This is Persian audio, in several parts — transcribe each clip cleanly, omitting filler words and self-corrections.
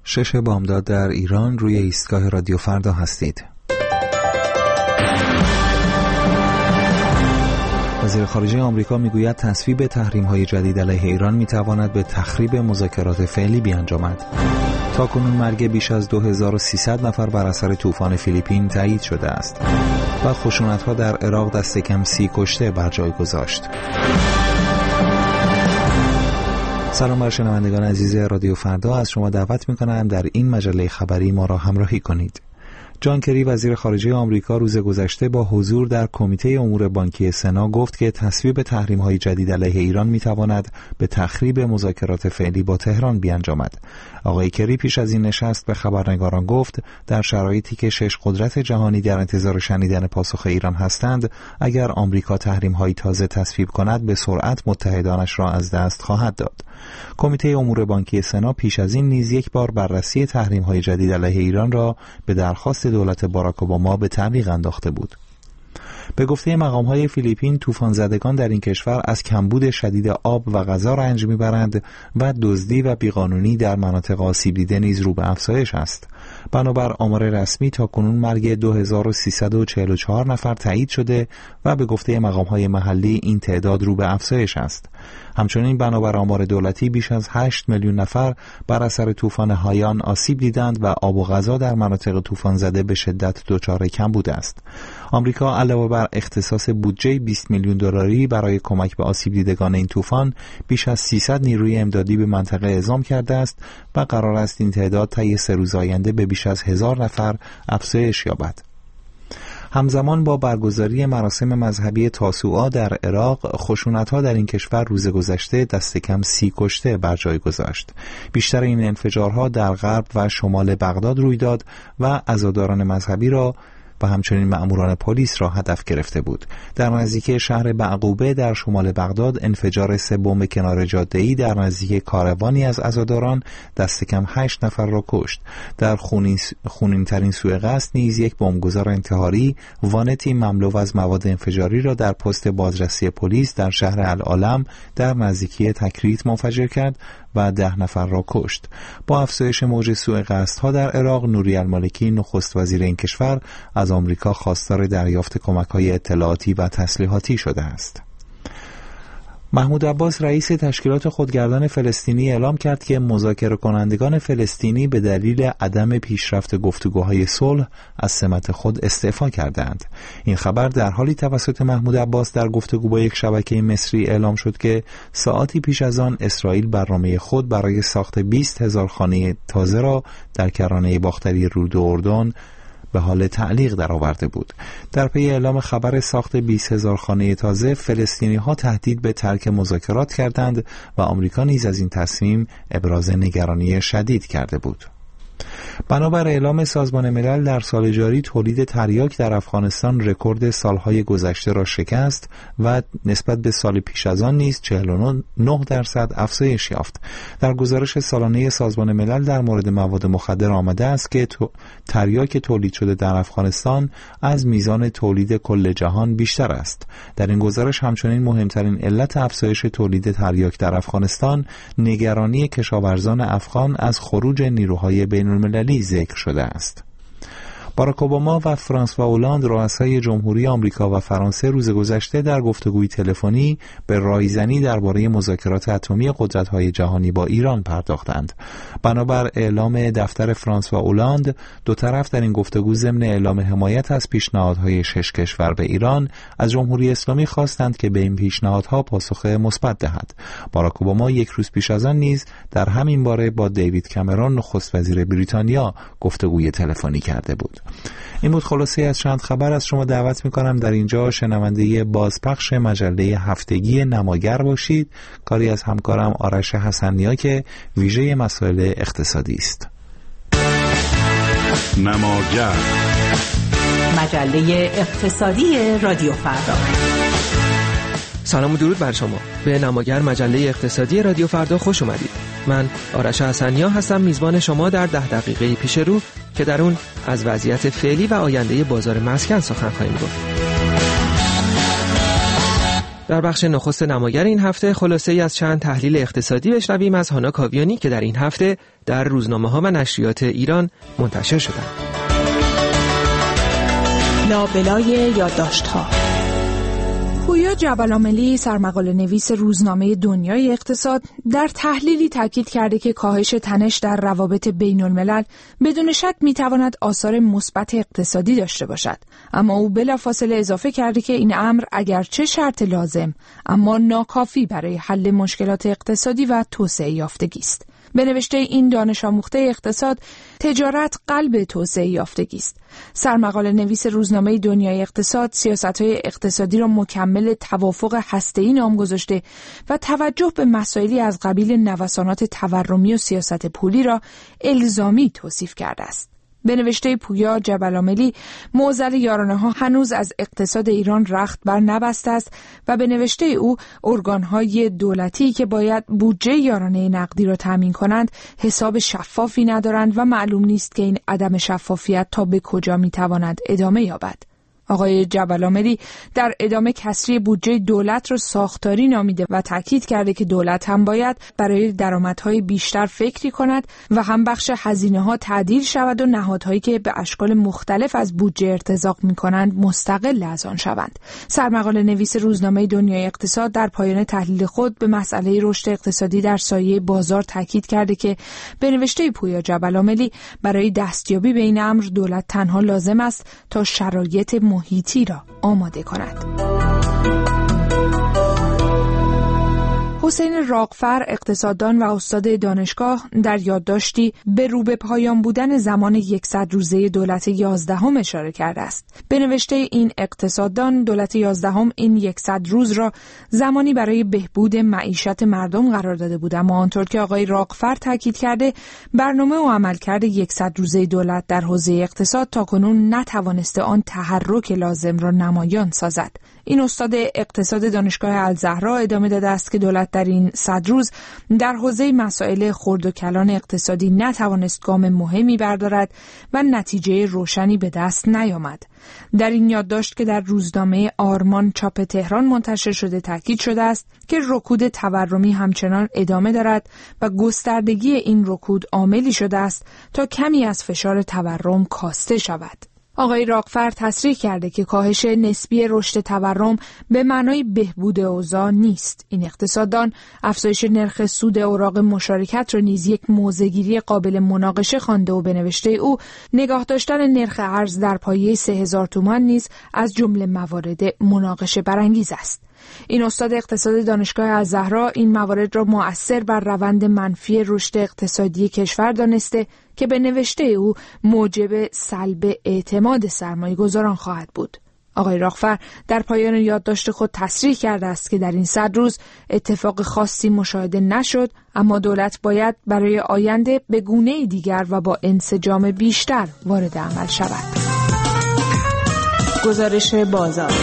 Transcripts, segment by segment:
6 بامداد در ایران روی ایستگاه رادیو فردا هستید. وزیر خارجه آمریکا میگوید تصویب تحریم‌های جدید علیه ایران میتواند به تخریب مذاکرات فعلی بیانجامد. تاکنون مرگ بیش از 2300 نفر بر اثر طوفان فیلیپین تایید شده است و خشونت‌ها در عراق دست کم 30 کشته بر جای گذاشت. سلام بر شنوندگان عزیز رادیو فردا، از شما دعوت می‌کنم در این مجله خبری ما را همراهی کنید. جان کری وزیر خارجه آمریکا روز گذشته با حضور در کمیته امور بانکی سنا گفت که تصویب تحریم‌های جدید علیه ایران می‌تواند به تخریب مذاکرات فعلی با تهران بیانجامد. آقای کری پیش از این نشست به خبرنگاران گفت در شرایطی که 6 قدرت جهانی در انتظار شنیدن پاسخ ایران هستند، اگر آمریکا تحریم‌های تازه تصویب کند به سرعت متحدانش را از دست خواهد داد. کمیته امور بانکی سنا پیش از این نیز یک بار بررسی تحریم‌های جدید علیه ایران را به درخواست دولت باراک اوباما به تعویق انداخته بود. به گفته مقام‌های فیلیپین، طوفان زدگان در این کشور از کمبود شدید آب و غذا رنج می‌برند و دزدی و بیقانونی در مناطق آسیب دیده نیز رو به افزایش است. بنابر آمار رسمی تاکنون مرگ 2344 نفر تایید شده و به گفته مقام‌های محلی این تعداد رو به افزایش است. همچنین بنابر آمار دولتی بیش از 8 میلیون نفر بر اثر طوفان هایان آسیب دیدند و آب و غذا در مناطق طوفان زده به شدت دچار کمبود است. آمریکا علاوه بر اختصاص بودجه 20 میلیون دلاری برای کمک به آسیب دیدگان این طوفان، بیش از 300 نیروی امدادی به منطقه اعزام کرده است و قرار است این تعداد طی 3 روز آینده به بیش از 1000 نفر افزایش یابد. همزمان با برگزاری مراسم مذهبی تاسوعا در عراق، خشونت‌ها در این کشور روز گذشته دست کم 30 کشته بر جای گذاشت. بیشتر این انفجارها در غرب و شمال بغداد روی داد و عزاداران مذهبی را و همچنین مأموران پلیس را هدف گرفته بود. در نزدیکی شهر بعقوبه در شمال بغداد، انفجار 3 بمب کنار جاده‌ای در نزدیک کاروانی از عزاداران دست کم 8 نفر را کشت. در خونین‌ترین سوء قصد نیز یک بمبگذار انتحاری وانتی مملو از مواد انفجاری را در پست بازرسی پلیس در شهر العالم در نزدیکی تکریت منفجر کرد و 10 نفر را کشت. با افزایش موج سوء قصدها در عراق، نوری المالکی نخست وزیر این کشور از آمریکا خواستار دریافت کمک‌های اطلاعاتی و تسلیحاتی شده است. محمود عباس رئیس تشکیلات خودگردان فلسطینی اعلام کرد که مذاکره کنندگان فلسطینی به دلیل عدم پیشرفت گفتگوهای صلح از سمت خود استعفا کردند. این خبر در حالی توسط محمود عباس در گفتگو با یک شبکه مصری اعلام شد که ساعاتی پیش از آن اسرائیل برنامه خود برای ساخت 20,000 خانه تازه را در کرانه باختری رود اردن به حال تعلیق درآورده بود. در پی اعلام خبر ساخت 20,000 خانه تازه، فلسطینی‌ها تهدید به ترک مذاکرات کردند و آمریکا نیز از این تصمیم ابراز نگرانی شدید کرده بود. بنابر اعلام سازمان ملل در سال جاری، تولید تریاک در افغانستان رکورد سالهای گذشته را شکست و نسبت به سال پیش از آن نیز 49% افزایش یافت. در گزارش سالانه سازمان ملل در مورد مواد مخدر آمده است که تریاک تولید شده در افغانستان از میزان تولید کل جهان بیشتر است. در این گزارش همچنین مهمترین علت افزایش تولید تریاک در افغانستان نگرانی کشاورزان افغان از خروج نیروهای بین‌المللی ذکر شده است. باراک اوباما و فرانسوا اولاند، رؤسای جمهوری آمریکا و فرانسه، روز گذشته در گفتگوی تلفنی به رایزنی درباره مذاکرات اتمی قدرت‌های جهانی با ایران پرداختند. بنابر اعلام دفتر فرانسوا اولاند، دو طرف در این گفتگو ضمن اعلام حمایت از پیشنهادهای 6 کشور به ایران از جمهوری اسلامی خواستند که به این پیشنهادها پاسخ مثبت دهد. باراک اوباما یک روز پیش از آن نیز در همین باره با دیوید کامرون، نخست وزیر بریتانیا، گفتگوی تلفنی کرده بود. این بود خلاصه از چند خبر. از شما دعوت میکنم در اینجا شنونده بازپخش مجله هفتگی نماگر باشید، کاری از همکارم آرش حسنیا که ویژه مسائل اقتصادی است. نماگر، مجله اقتصادی رادیو فردا. سلام و درود بر شما. به نماگر، مجله اقتصادی رادیو فردا خوش اومدید. من آرش حسنیا هستم، میزبان شما در 10 دقیقه پیش رو که در اون از وضعیت فعلی و آینده بازار مسکن سخن خواهیم گفت. در بخش نخست نماگر این هفته خلاصه‌ای از چند تحلیل اقتصادی بشنویم از هانا کاویانی که در این هفته در روزنامه‌ها و نشریات ایران منتشر شدند. لابلای یادداشت‌ها. پویا جبل‌عاملی، سرمقاله نویس روزنامه دنیای اقتصاد، در تحلیلی تاکید کرده که کاهش تنش در روابط بین‌الملل بدون شک می‌تواند آثار مثبت اقتصادی داشته باشد، اما او بلافاصله اضافه کرده که این امر اگرچه شرط لازم اما ناکافی برای حل مشکلات اقتصادی و توسعه یافتگی است. به نوشته این دانش آموخته اقتصاد، تجارت قلب توسعه یافتگی است. سرمقاله نویس روزنامه دنیای اقتصاد سیاست‌های اقتصادی را مکمل توافق هسته‌ای نام گذاشته و توجه به مسائلی از قبیل نوسانات تورمی و سیاست پولی را الزامی توصیف کرده است. به نوشته پویا جبل‌عاملی، معضل یارانه‌ها هنوز از اقتصاد ایران رخت بر نبسته است و به نوشته او ارگان‌های دولتی که باید بودجه یارانه نقدی را تامین کنند حساب شفافی ندارند و معلوم نیست که این عدم شفافیت تا به کجا می‌تواند ادامه یابد. آقای جبل‌عاملی در ادامه کسری بودجه دولت را ساختاری نامیده و تاکید کرده که دولت هم باید برای درآمدهای بیشتر فکری کند و هم بخش هزینه‌ها تعدیل شود و نهادهایی که به اشکال مختلف از بودجه ارتزاق می‌کنند مستقل از آن شوند. سرمقاله نویس روزنامه دنیای اقتصاد در پایان تحلیل خود به مسئله رشد اقتصادی در سایه بازار تاکید کرده که به نوشته پویا جبل‌عاملی برای دستیابی به این امر دولت تنها لازم است تا شرایط محیطی را آماده کند. حسین راغفر، اقتصاددان و استاد دانشگاه، در یادداشتی به رو به پایان بودن زمان 100 روزه دولت 11 اشاره کرده است. به نوشته این اقتصاددان، دولت 11 این 100 روز را زمانی برای بهبود معیشت مردم قرار داده بود، اما آنطور که آقای راغفر تاکید کرده، برنامه و عملکرد 100 روزه دولت در حوزه اقتصاد تاکنون نتوانسته آن تحرک لازم را نمایان سازد. این استاد اقتصاد دانشگاه الزهرا ادامه داده است که دولت در این 100 روز در حوزه مسائل خرد و کلان اقتصادی نتوانست گام مهمی بردارد و نتیجه روشنی به دست نیامد. در این یادداشت که در روزنامه آرمان چاپ تهران منتشر شده تاکید شده است که رکود تورمی همچنان ادامه دارد و گستردگی این رکود عاملی شده است تا کمی از فشار تورم کاسته شود. آقای راغفر تصریح کرده که کاهش نسبی رشد تورم به معنای بهبود اوضاع نیست. این اقتصاددان افزایش نرخ سود اوراق مشارکت را نیز یک موضع‌گیری قابل مناقشه خوانده و به نوشته او نگاه داشتن نرخ ارز در پایه 3000 تومان نیز از جمله موارد مناقشه برانگیز است. این استاد اقتصاد دانشگاه الزهرا این موارد را مؤثر بر روند منفی رشد اقتصادی کشور دانسته که به نوشته او موجب سلب اعتماد سرمایه‌گذاران خواهد بود. آقای راغفر در پایان یادداشت خود تصریح کرده است که در این 100 روز اتفاق خاصی مشاهده نشد، اما دولت باید برای آینده به گونه‌ای دیگر و با انسجام بیشتر وارد عمل شود. گزارش بازار.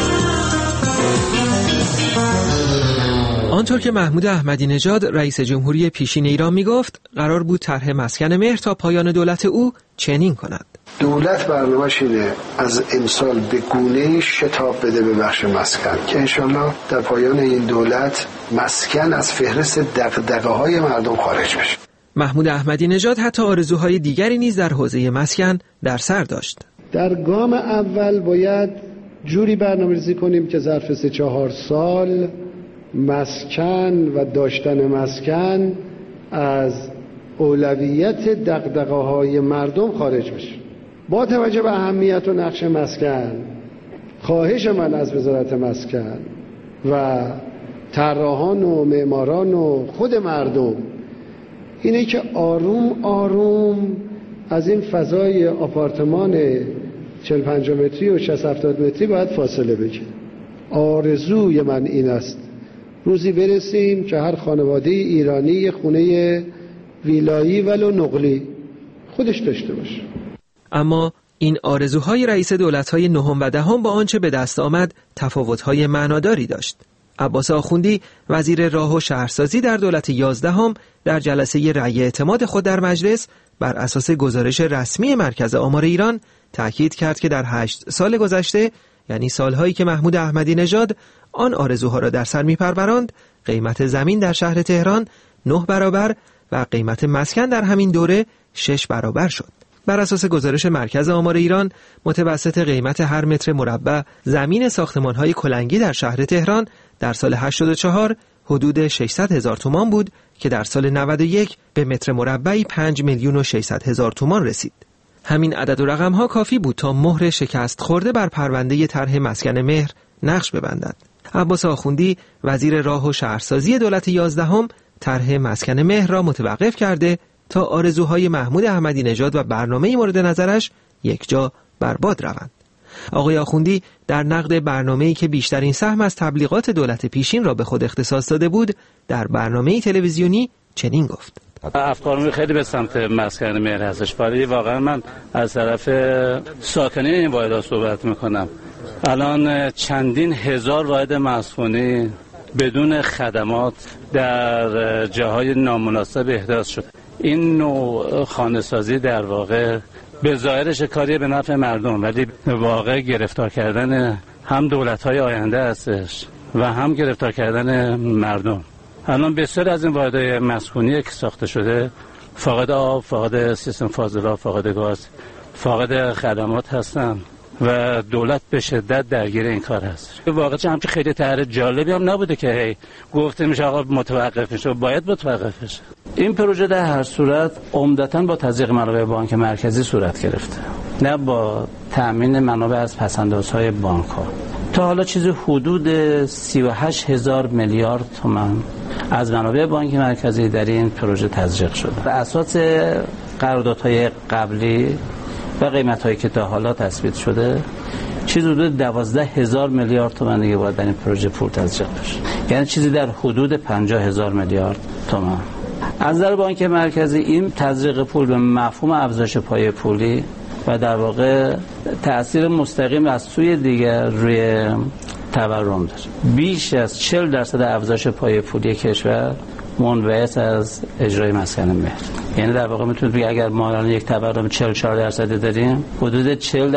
آنطور که محمود احمدی نژاد رئیس جمهوری پیشین ایران میگفت، قرار بود طرح مسکن مهر تا پایان دولت او چنین کند. دولت برنامه‌اش اینه از امسال به گونه‌ای شتاب بده به بخش مسکن که انشالله در پایان این دولت مسکن از فهرست دغدغه‌های مردم خارج بشه. محمود احمدی نژاد حتی آرزوهای دیگری نیز در حوزه مسکن در سر داشت. در گام اول باید جوری برنامه‌ریزی کنیم که ظرف 3-4 سال مسکن و داشتن مسکن از اولویت دغدغه‌های مردم خارج بشه. با توجه به اهمیت و نقش مسکن، خواهش من از وزارت مسکن و طراحان و معماران و خود مردم اینه که آروم آروم از این فضای آپارتمان 40-50 متری و 60-70 متری باید فاصله بگیریم. آرزوی من این است روزی برسیم که هر خانواده ایرانی یه خونه ویلایی ولو نقلی خودش داشته باشه. اما این آرزوهای رئیس دولت‌های نهم و دهم با آنچه به دست آمد تفاوت‌های معناداری داشت. عباس آخوندی وزیر راه و شهرسازی در دولت 11 در جلسه رأی اعتماد خود در مجلس بر اساس گزارش رسمی مرکز آمار ایران تأکید کرد که در 8 سال گذشته، یعنی سالهایی که محمود احمدی نژاد آن آرزوها را در سر می‌پروراند، قیمت زمین در شهر تهران 9 برابر و قیمت مسکن در همین دوره 6 برابر شد. بر اساس گزارش مرکز آمار ایران، متوسط قیمت هر متر مربع زمین ساختمان‌های کلنگی در شهر تهران در سال 84 حدود 600,000 تومان بود که در سال 91 به متر مربعی 5,600,000 تومان رسید. همین عدد و رقم‌ها کافی بود تا مهر شکست خورده بر پرونده طرح مسکن مهر نقش ببندد. عباس آخوندی وزیر راه و شهرسازی دولت 11 طرح مسکن مهر را متوقف کرده تا آرزوهای محمود احمدی نژاد و برنامه مورد نظرش یک جا برباد روند. آقای آخوندی در نقد برنامه‌ای که بیشترین سهم از تبلیغات دولت پیشین را به خود اختصاص داده بود، در برنامه تلویزیونی چنین گفت: افکارم خیلی به سمت مسکن مهر هستش، ولی واقعا من از طرف ساکنین این واحدها صحبت میکنم. الان چندین هزار واحد مسکونی بدون خدمات در جاهای نامناسب احداث شد. این نوع خانه‌سازی در واقع به ظاهرش کاری به نفع مردم، ولی به واقع گرفتار کردن هم دولت‌های آینده هستش و هم گرفتار کردن مردم. الان بسیار از این واحدهای مسکونی که ساخته شده فاقد آب، فاقد سیستم فاضلاب، فاقد گاز، فاقد خدمات هستن و دولت به شدت درگیر این کار هست. واقعا همچین خیلی طرح جالبی هم نبوده که گفته میشه آقا متوقف میشه، باید متوقف بشه. این پروژه در هر صورت عمدتاً با تزریق منابع بانک مرکزی صورت گرفته، نه با تأمین منابع از پس‌اندازهای بانک‌ها. تا حالا چیزی حدود 38,000 میلیارد تومان از منابع بانک مرکزی در این پروژه تزریق شده. بر اساس قراردادهای قبلی و قیمت‌هایی که تا حالا تثبیت شده، چیزی حدود 12,000 میلیارد تومان دیگه باید در این پروژه پول تزریق بشه، یعنی چیزی در حدود 50,000 میلیارد تومان. از نظر بانک مرکزی این تزریق پول به مفهوم افزایش پایه پولی و در واقع تأثیر مستقیم از سوی دیگر روی تورم داره. بیش از 40% افزایش پایه پولی کشور منبعث از اجرای مسکن مهر. یعنی در واقع میتونید بگید اگر ما الان یک تورم 44% داریم، حدود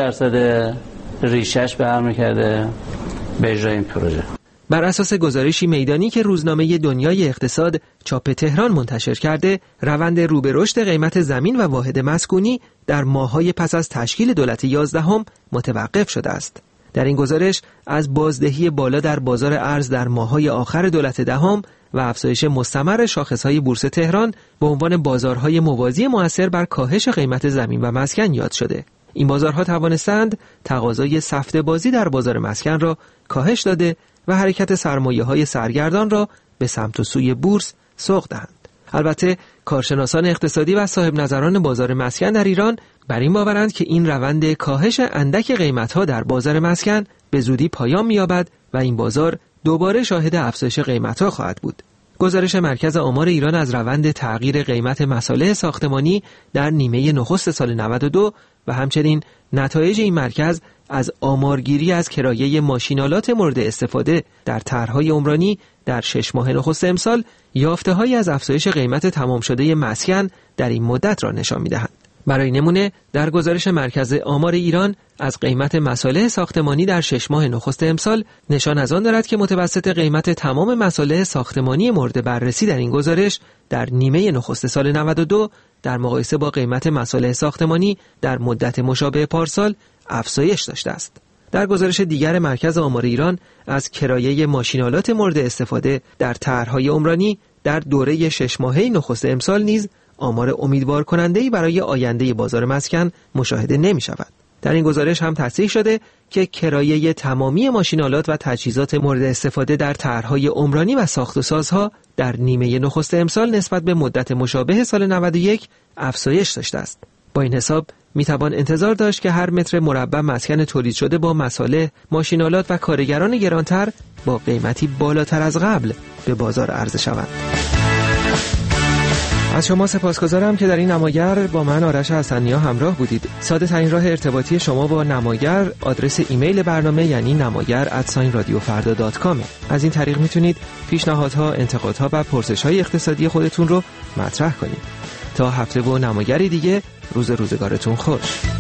40% ریشش برمیگرده به اجرای این پروژه. بر اساس گزارشی میدانی که روزنامه دنیای اقتصاد چاپ تهران منتشر کرده، روند رو به رشد قیمت زمین و واحد مسکونی در ماه‌های پس از تشکیل دولت 11 متوقف شده است. در این گزارش از بازدهی بالا در بازار ارز در ماه‌های آخر دولت 10 و افزایش مستمر شاخص‌های بورس تهران به عنوان بازارهای موازی مؤثر بر کاهش قیمت زمین و مسکن یاد شده. این بازارها توانستند تقاضای سفته بازی در بازار مسکن را کاهش داده و حرکت سرمایه‌های سرگردان را به سمت و سوی بورس سوق دهند. البته کارشناسان اقتصادی و صاحب نظران بازار مسکن در ایران بر این باورند که این روند کاهش اندک قیمت‌ها در بازار مسکن به زودی پایان می‌یابد و این بازار دوباره شاهد افزایش قیمت‌ها خواهد بود. گزارش مرکز آمار ایران از روند تغییر قیمت مصالح ساختمانی در نیمه نخست سال 92 و همچنین نتایج این مرکز از آمارگیری از کرایه ماشین‌آلات مورد استفاده در طرح‌های عمرانی در 6 ماه نخست امسال یافته‌هایی از افزایش قیمت تمام شده مسکن در این مدت را نشان می‌دهند. برای نمونه در گزارش مرکز آمار ایران از قیمت مصالح ساختمانی در 6 ماه نخست امسال نشان از آن دارد که متوسط قیمت تمام مصالح ساختمانی مورد بررسی در این گزارش در نیمه نخست سال 92 در مقایسه با قیمت مصالح ساختمانی در مدت مشابه پارسال افزایش داشته است. در گزارش دیگر مرکز آمار ایران از کرایه ماشین‌آلات مورد استفاده در طرح‌های عمرانی در دوره 6 ماهه نخست امسال نیز آمار امیدوار کننده‌ای برای آینده بازار مسکن مشاهده نمی‌شود. در این گزارش هم تصحیح شده که کرایه تمامی ماشین‌آلات و تجهیزات مورد استفاده در طرح‌های عمرانی و ساخت و سازها در نیمه نخست امسال نسبت به مدت مشابه سال 91 افزایش داشته است. با این حساب میتوان انتظار داشت که هر متر مربع مسکن تولید شده با مصالح، ماشین‌آلات و کارگران گرانتر با قیمتی بالاتر از قبل به بازار عرضه شوند. از شما سپاسگزارم که در این نماگر با من آرش حسنیا همراه بودید. ساده ترین راه ارتباطی شما با نماگر آدرس ایمیل برنامه یعنی namagar@radiofarda.com. از این طریق میتونید پیشنهادها، انتقادها و پرسش‌های اقتصادی خودتون رو مطرح کنید. تا هفته و نماگری دیگه، روزگارتون خوش.